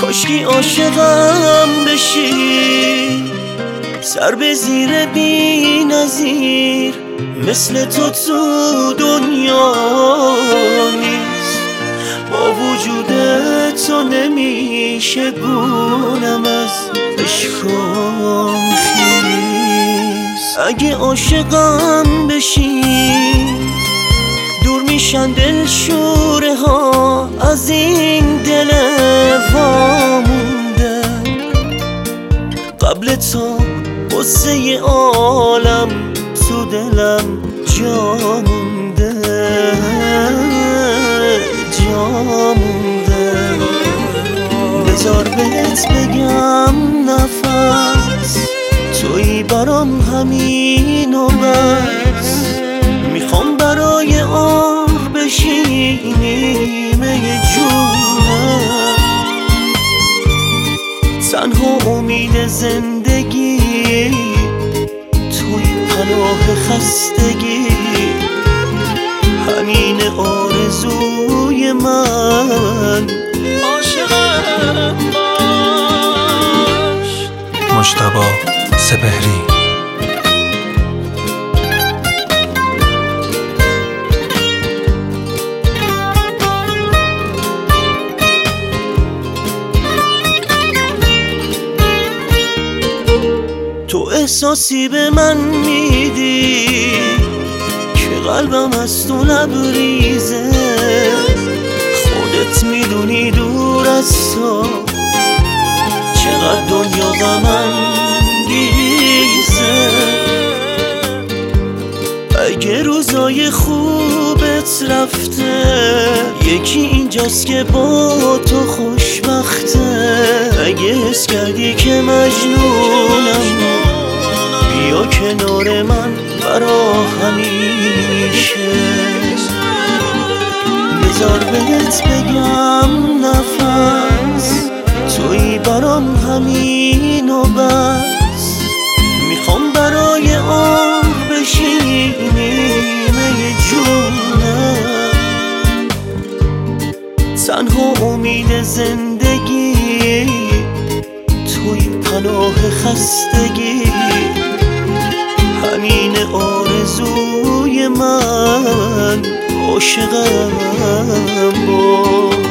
کاشکی عاشقم بشی، سر به زیر بی نظیر، مثل تو دنیا نیست. با وجود تو نمیشه گونم از عشقم خیز. اگه عاشقم بشی دور میشن دلشوره ها از این دل وامونده. قبل تو قصه عالم تو دلم جا مونده، جا مونده. بذار بهت بگم نفس، تویی برام همین و بس. میخوام برای آه بشی نیمه جونم، تنها امید زندگی، توی پناه خستگی. همین آرزوی من، عاشقم باش. مجتبی سپهری. تو احساسی به من میدی که قلبم از تو لبریزه. خودت میدونی دور از تو چقدر دنیا غم انگیزه. اگه روزای خوبت رفته یکی اینجاست که با تو خوشبخته. اگه حس کردی که مجنونم بیا کنار من برا همیشه. بذار بهت بگم نفس، تویی برام همین و بس. میخوام برای آه بشی نیمه جونم، تنها امید زندگی، توی پناه خستگی. همین آرزوی من، عاشقم باش.